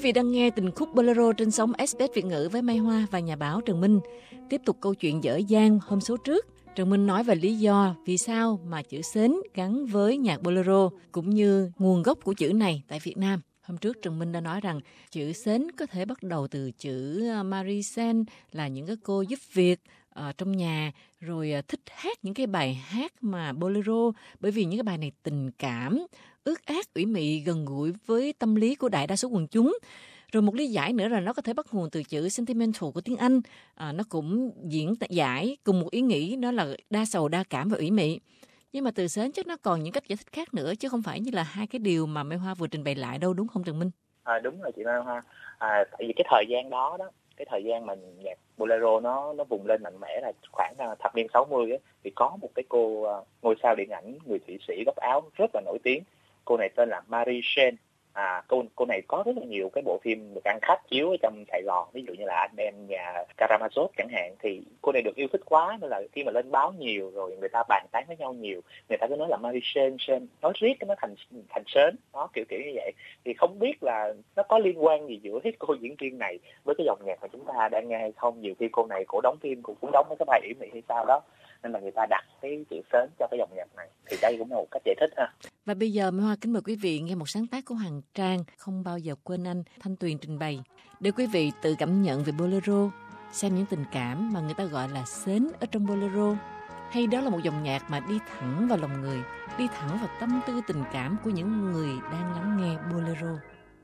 vị đang nghe tình khúc Bolero trên sóng SBS Việt ngữ với Mai Hoa và nhà báo Trần Minh. Tiếp tục câu chuyện dở dang hôm số trước. Trần Minh nói về lý do vì sao mà chữ xến gắn với nhạc Bolero cũng như nguồn gốc của chữ này tại Việt Nam. Hôm trước Trần Minh đã nói rằng chữ xến có thể bắt đầu từ chữ Marie Sen là những cái cô giúp việc trong nhà, rồi thích hát những cái bài hát mà Bolero bởi vì những cái bài này tình cảm, ước ác, ủy mị, gần gũi với tâm lý của đại đa số quần chúng. Rồi một lý giải nữa là nó có thể bắt nguồn từ chữ sentimental của tiếng Anh. Nó cũng diễn giải cùng một ý nghĩ, đó là đa sầu, đa cảm và ủy mị. Nhưng mà từ xến chắc nó còn những cách giải thích khác nữa, chứ không phải như là hai cái điều mà Mai Hoa vừa trình bày lại đâu, đúng không Trần Minh? Đúng rồi chị Mai Hoa. Tại vì cái thời gian đó, cái thời gian mà nhạc Bolero nó vùng lên mạnh mẽ là khoảng thập niên 60 ấy, thì có một cái cô ngôi sao điện ảnh người Thụy Sĩ gốc Áo rất là nổi tiếng. Cô này tên là Marie Sen. Cô này có rất là nhiều cái bộ phim được ăn khách chiếu ở trong Sài Gòn, ví dụ như là Anh Em Nhà Karamazov chẳng hạn. Thì cô này được yêu thích quá nên là khi mà lên báo nhiều rồi người ta bàn tán với nhau nhiều, người ta cứ nói là Marie Sen nói riết nó thành sến, nó kiểu như vậy. Thì không biết là nó có liên quan gì giữa cô diễn viên này với cái dòng nhạc mà chúng ta đang nghe hay không. Nhiều khi cô này cổ đóng phim cũng đóng mấy cái bài ủy mị hay sao đó, nên là người ta đặt cái chữ sến cho cái dòng nhạc này. Thì đây cũng là một cách giải thích ha. Và bây giờ Mai Hoa kính mời quý vị nghe một sáng tác của Hoàng Trang, Không Bao Giờ Quên Anh, Thanh Tuyền trình bày, để quý vị tự cảm nhận về Bolero, xem những tình cảm mà người ta gọi là sến ở trong Bolero, hay đó là một dòng nhạc mà đi thẳng vào lòng người, đi thẳng vào tâm tư tình cảm của những người đang lắng nghe Bolero.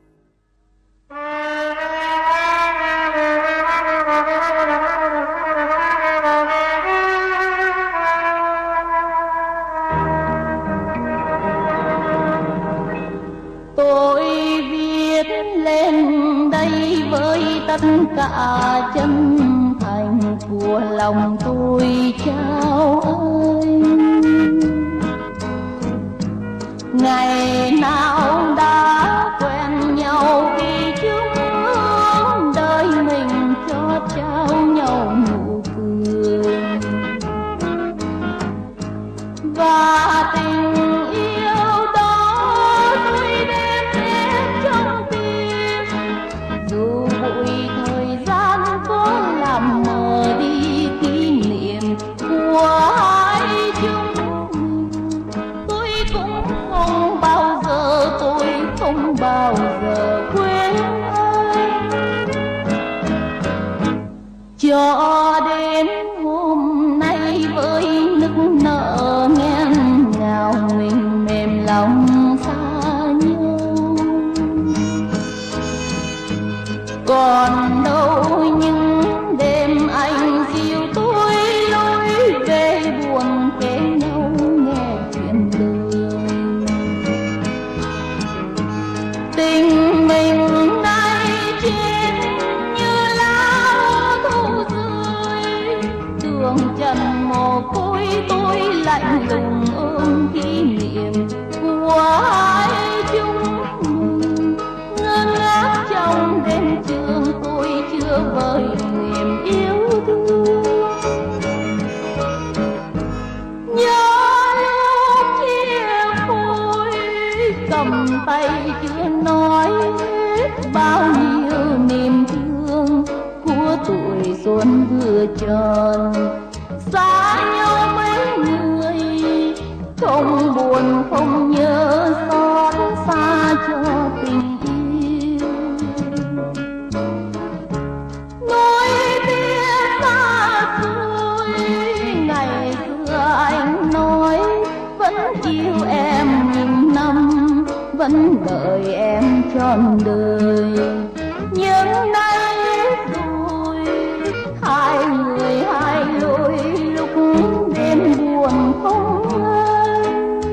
Tất cả chân thành của lòng tôi trao ơi, ngày nào đã quen nhau khi chúng đời mình cho trao nhau nụ cười, và tình yêu đó tôi đem đến trong tim, dù bụi thời gian có làm mờ đi kỷ niệm của hai chúng mình. Tôi cũng không bao giờ quên anh, cho đến hôm nay với nức nở nghẹn ngào mình mềm lòng xa nhau. Còn đâu những đêm anh dìu tôi lối về buồn kể nhau nghe chuyện đời. Tình mình nay chết như lá thu rơi, đường trần mồ côi tôi lạnh lùng ôm kỷ niệm của hai chúng mình. Ngơ ngác trong đêm trường tôi chưa vơi niềm yêu thương, nhớ lúc chia phôi cầm tay chưa nói hết bao nhiêu niềm thương của tuổi xuân vừa tròn. Xa nhau mấy người không buồn không nhớ xót xa cho tình yêu. Nỗi tiếc xa xôi ngày xưa anh nói vẫn yêu em nghìn năm, vẫn đợi em trọn đời. Nhưng nay rồi hai người hai lối, lúc đêm buồn không anh.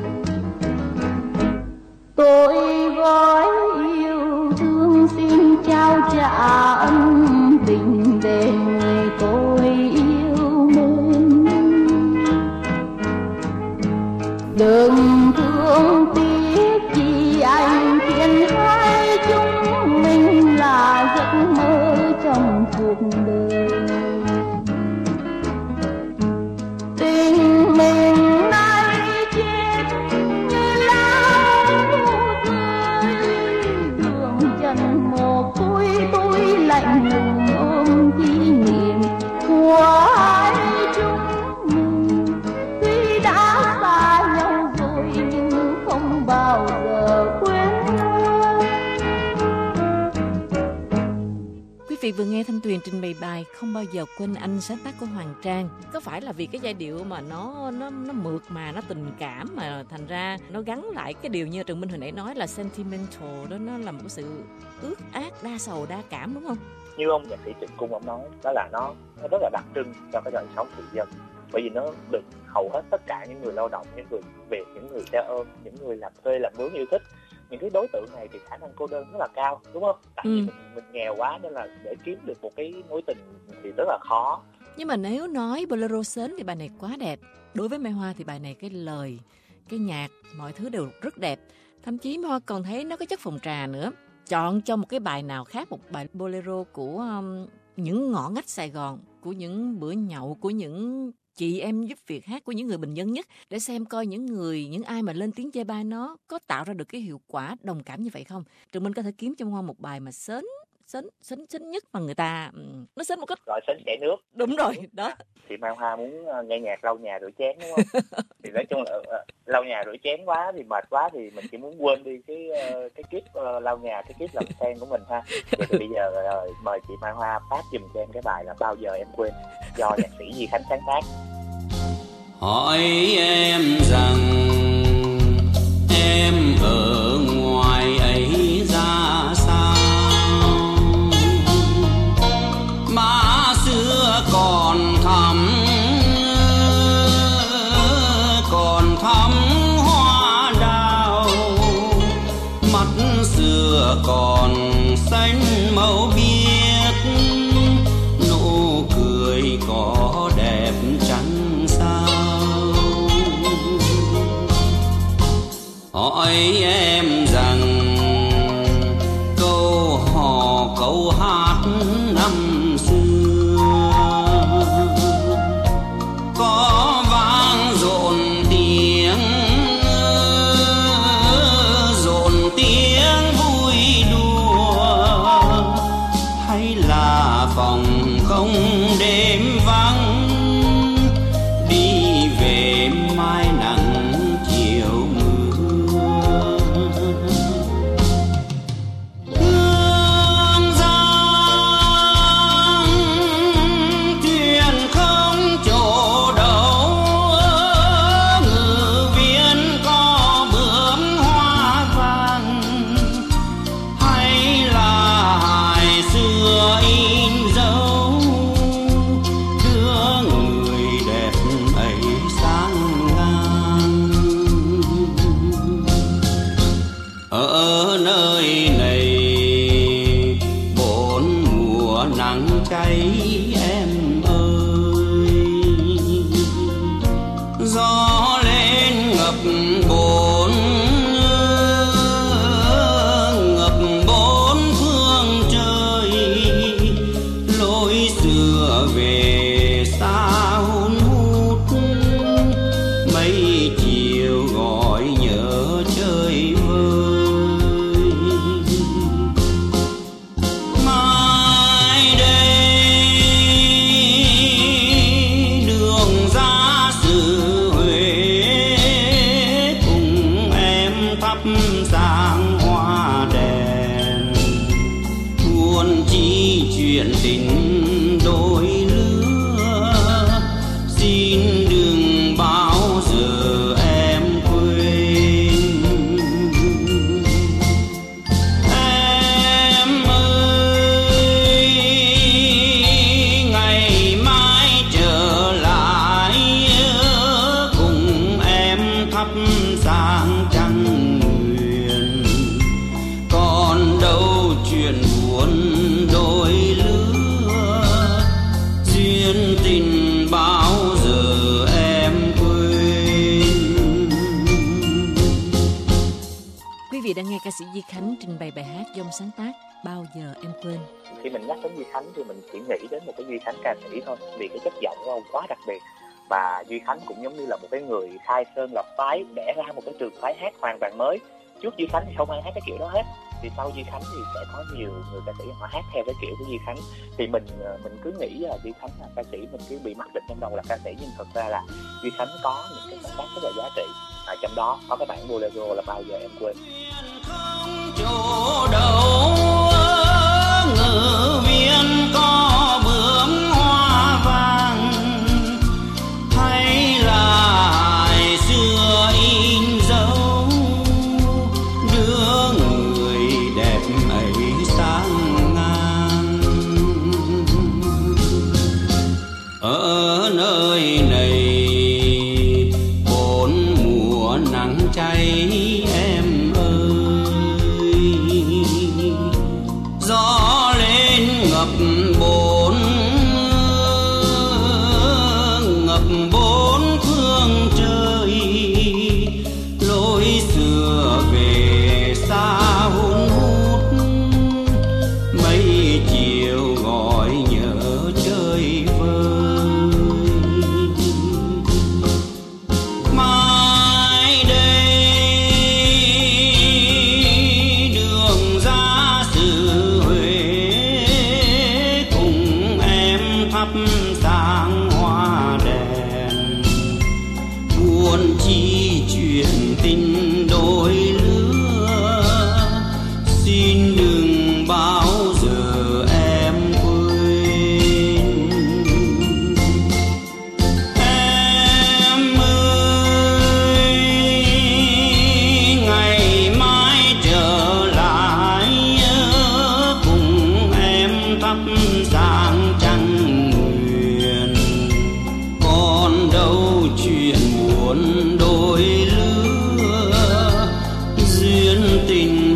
Tôi gói yêu thương xin trao trả ân tình để người tôi yêu mến. Đừng thương tiếc chi anh khiến hai chúng mình vị vừa nghe Thanh Tuyền trình bày bài Không Bao Giờ Quên Anh, sáng tác của Hoàng Trang. Có phải là vì cái giai điệu mà nó mượt mà, nó tình cảm mà thành ra nó gắn lại cái điều như Trần Minh hồi nãy nói là sentimental đó, nó là một cái sự ước ác, đa sầu, đa cảm, đúng không? Như ông nhạc sĩ Trịnh Cung ông nói, đó là nó rất là đặc trưng cho cái đời sống thường dân, bởi vì nó được hầu hết tất cả những người lao động, những người Việt, những người xe ôm, những người làm thuê làm mướn yêu thích. Những cái đối tượng này thì khả năng cô đơn rất là cao, đúng không? Tại vì mình nghèo quá nên là để kiếm được một cái mối tình thì rất là khó. Nhưng mà nếu nói bolero sến thì bài này quá đẹp. Đối với Mai Hoa thì bài này cái lời, cái nhạc, mọi thứ đều rất đẹp. Thậm chí Mai Hoa còn thấy nó có chất phòng trà nữa. Chọn cho một cái bài nào khác, một bài bolero của những ngõ ngách Sài Gòn, của những bữa nhậu, của những chị em giúp việc hát, của những người bình dân nhất, để xem coi những ai mà lên tiếng chê bai nó có tạo ra được cái hiệu quả đồng cảm như vậy không. Trường Minh có thể kiếm cho Mai Hoa một bài mà sến nhất mà người ta nó sến một cách gọi sến chảy nước. Đúng rồi đó. Thì Mai Hoa muốn nghe nhạc lau nhà rửa chén, đúng không? Thì nói chung là lau nhà rửa chén quá thì mệt quá thì mình chỉ muốn quên đi cái kiếp lau nhà, cái kiếp làm sen của mình ha. Vậy thì bây giờ mời chị Mai Hoa phát giùm cho em cái bài là Bao Giờ Em Quên do nhạc sĩ Duy Khánh sáng tác. Hỏi em rằng em ở ngoài ấy ra sao, má xưa còn thắm hoa đào, mắt xưa còn xanh màu biếc, nụ cười có đẹp chẳng sao. Hỏi em rằng câu hò câu hát năm xưa có vang rộn tiếng vui đùa, hay là phòng không đêm vắng đi về mai nắng chiều mưa. Hương giang thuyền không chỗ đâu, ngự viên có bướm hoa vàng, hay là hài xưa in dấu đưa người đẹp ấy sang ngang. Ở nơi này bốn mùa nắng cháy em ơi, gió lên ngập bốn phương trời, lối xưa về xa hun hút, mấy chiều gọi nhớ chơi vơi. Mai đây đường ra xứ Huế, cùng em thắp sáng hoa đèn, muôn chi chuyện tình đôi lứa, xin đừng bao giờ em quên. Em ơi, ngày mai trở lại cùng em thắp sáng trăng nguyện, còn đâu chuyện buồn đôi lứa, duyên tình bao giờ em quên. Quý vị đang nghe ca sĩ Duy Khánh trình bày bài hát do ông sáng tác Bao Giờ Em Quên. Khi mình nhắc đến Duy Khánh thì mình chỉ nghĩ đến một cái Duy Khánh ca sĩ thôi, vì cái chất giọng của ông quá đặc biệt. Và Duy Khánh cũng giống như là một cái người khai sơn lập phái, đẻ ra một cái trường phái hát hoàn toàn mới. Trước Duy Khánh thì không ai hát cái kiểu đó hết, thì sau Duy Khánh thì sẽ có nhiều người ca sĩ họ hát theo cái kiểu của Duy Khánh. Thì mình cứ nghĩ là Duy Khánh là ca sĩ, mình cứ bị mặc định trong đầu là ca sĩ, nhưng thật ra là Duy Khánh có những cái sáng tác rất là giá trị. Trong đó có cái bản bolero là Bao Giờ Em Quên. Không chỗ đâu ngự viên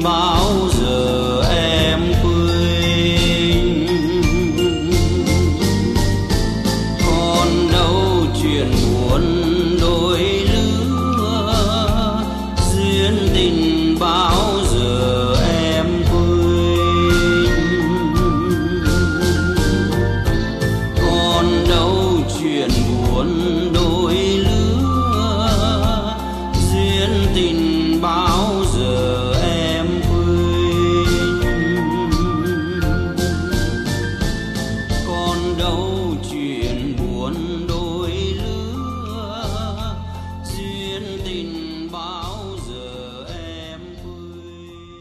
bao giờ em quên. Còn đâu chuyện buồn đôi lứa, duyên tình bao giờ em quên. Còn đâu chuyện buồn đôi lứa, duyên tình bao giờ em quên. Còn đâu chuyện buồn đôi lứa, duyên tình bao giờ em quên.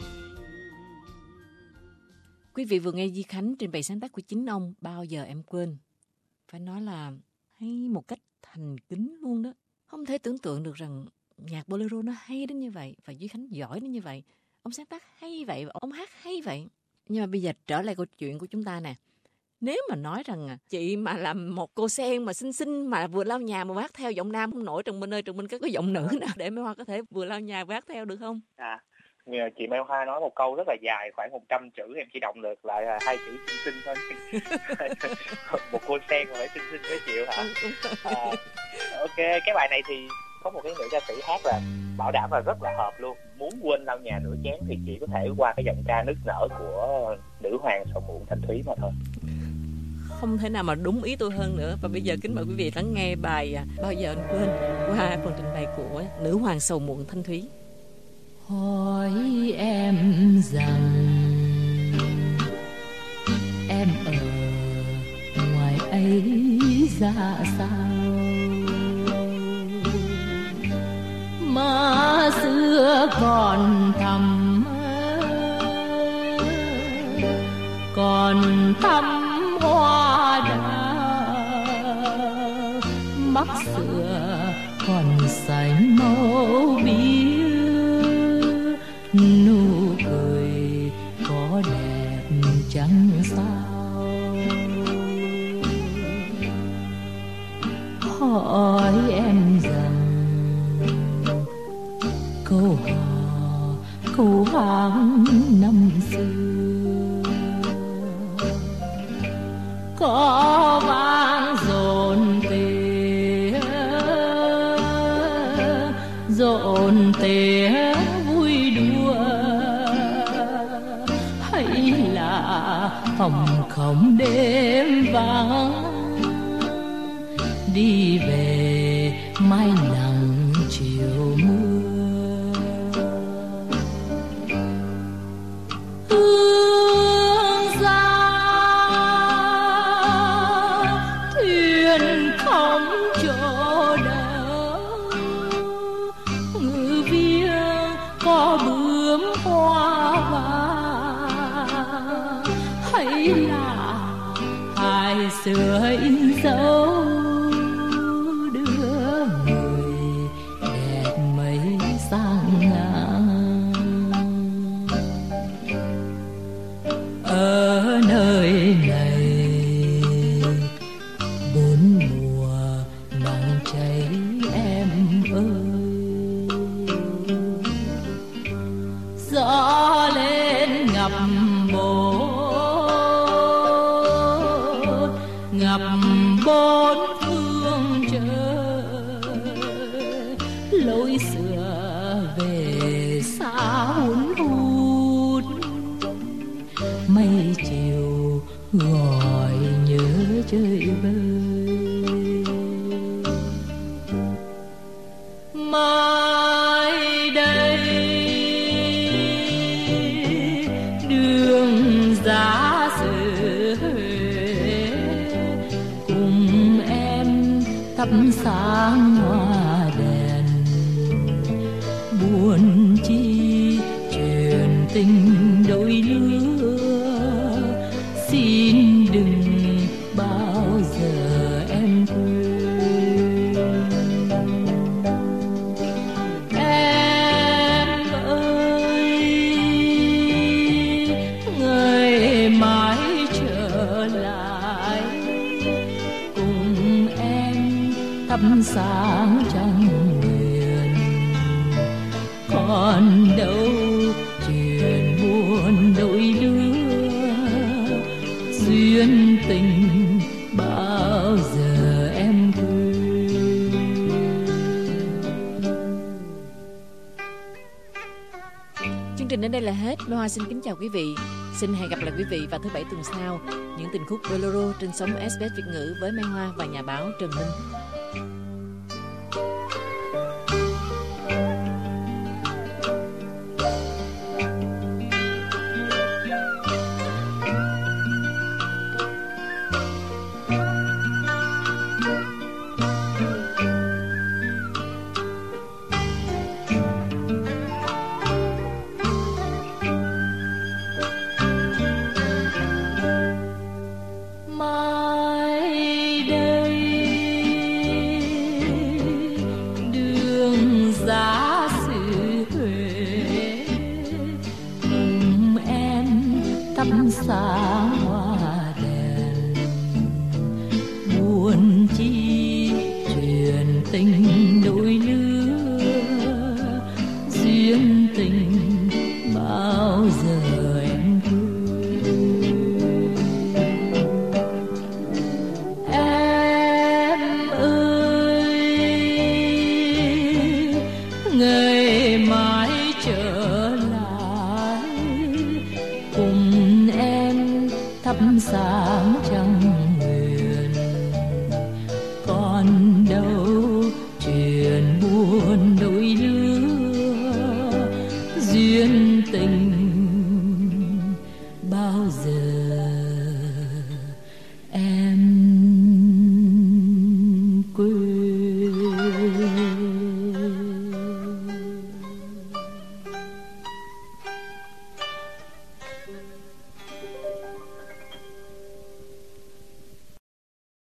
Quý vị vừa nghe Duy Khánh trình bày sáng tác của chính ông Bao giờ em quên. Phải nói là hay một cách thành kính luôn đó. Không thể tưởng tượng được rằng nhạc bolero nó hay đến như vậy và Duy Khánh giỏi đến như vậy. Ông sáng tác hay vậy và ông hát hay vậy. Nhưng mà bây giờ trở lại câu chuyện của chúng ta nè. Nếu mà nói rằng chị mà làm một cô sen mà xinh xinh mà vừa lau nhà mà hát theo giọng nam không nổi, Trần Minh ơi, Trần Minh có giọng nữ nào để Mai Hoa có thể vừa lau nhà và hát theo được không? Chị Mai Hoa nói một câu rất là dài, khoảng 100 chữ, em chỉ đọc được lại là 2 chữ xinh xinh thôi. Một cô sen mà phải xinh xinh với chịu hả? Ok, cái bài này thì có một cái nữ ca sĩ hát là bảo đảm là rất là hợp luôn. Muốn quên lau nhà rửa chén thì chỉ có thể qua cái giọng ca nức nở của nữ hoàng sầu muộn Thanh Thúy mà thôi. Không thể nào mà đúng ý tôi hơn nữa. Và bây giờ kính mời quý vị lắng nghe bài Bao giờ anh quên qua phần trình bày của nữ hoàng sầu muộn Thanh Thúy. Hỏi em rằng em ở ngoài ấy ra sao, mà xưa còn thầm hoa đào, mắt xưa còn xanh màu biếc, nụ cười có đẹp chẳng sao. Hỏi em rằng câu hò câu hát năm xưa có vang dồn tỉa vui đùa, hay là hồng không đêm vắng đi về mai nắng chiều mưa. Hương xa thuyền không chỗ đậu, ngự viếng có bướm hoa vàng, hay là hài xưa in dấu đưa người đẹp mấy sang ngang. Ở nơi này bốn mùa nắng cháy em ơi, gió lên ngập bốn phương trời, lối xưa về xa hun hút, mây chiều gọi nhớ chơi vơi. Mai đây đường giá sự cùng em thắp sáng hoa đèn, buồn chi chuyện tình đôi lứa, xin đừng bao giờ em quên. Em ơi, người mãi trở lại cùng em thắp sáng trăng huyền, còn đâu chuyện tình bao giờ em quên. Chương trình đến đây là hết. Mai Hoa xin kính chào quý vị. Xin hẹn gặp lại quý vị vào thứ Bảy tuần sau. Những tình khúc bolero trên sóng SBS Việt ngữ với Mai Hoa và nhà báo Trần Minh. Sáng hoa đèn buồn chi chuyện tình đôi lứa, duyên tình bao giờ em quên. Em ơi ngày mai trở lại cùng em thắp sáng trăng nguyện, còn đâu chuyện buồn đôi lứa, duyên tình